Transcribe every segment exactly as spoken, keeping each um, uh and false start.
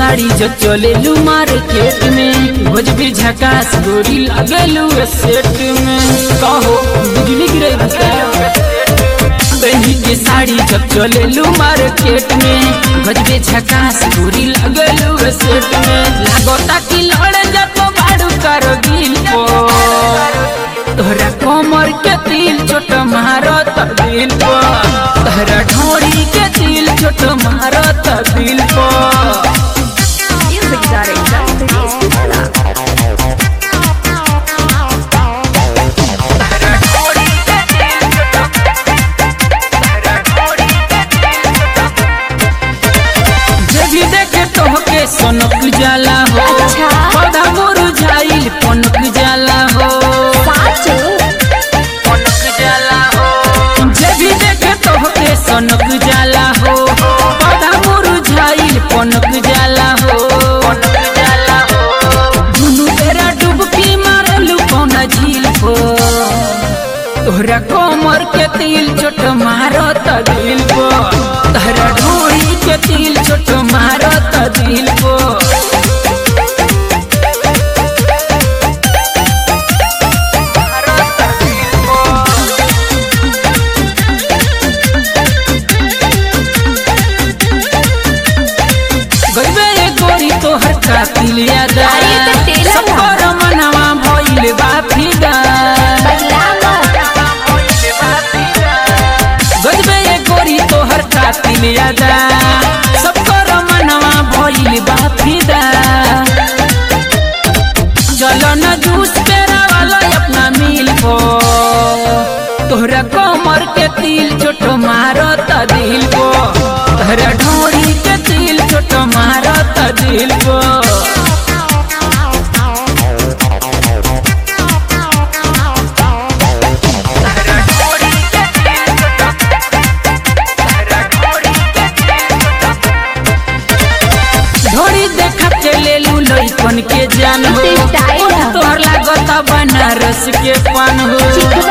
साड़ी जो चले लू मार्केट में भोजपुरी झकास गोरी लगलू सेट में कहो बिजली गिरे बहनी के साड़ी जब चले लू मार्केट में भोजपुरी झकास गोरी लगलू सेट में लागोता कि लड़ जातो बाड़ू करो दिल को तोहरा कमर के तिल छोट मारो तो दिल को तोहरा ढोरी के तिल छोट मारो तो दिल को सनक जाला हो पौधा मुरझाइल पनक जाला हो पनक जाला हो जे भी देखे तोहके सनक जाला हो पौधा मुरझाइल पनक जाला हो पनक जाला हो दुनु तेरा डुबकी मारलू कौना झील को तोहरा कमर के तिल छोट मारो त दिल को तोहरा ढोरी के तिल छोट मारो त दिल को गईबे गोरी तोहर का तिल याद सबकर मनवा भइल बा फिदा गईबे गोरी तोहर का तिल याद सबकर मनवा भइल बा फिदा चलो न जूस पेरा वाला अपना मिल को तोहरा कमर के तिल छोट मारो त दिल को तोहरा ढोरी के तिल छोट मारो त दिल को लइकन के जान हो तोहर लागत बनारस के पान हो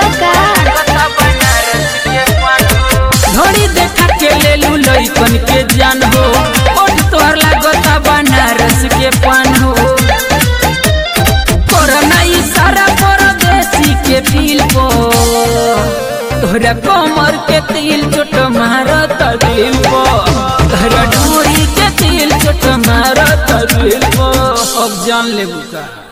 घड़ी देखा के लेलू लइकन के जान हो तोहर लागत बनारस के पान हो कोरोना इशारा परदेसी के फील को तोहरा कमर के तिल छोट मारो त दिल को तोहरा ढोरी के तिल छोट मारो त दिल को अब जान लेबू का।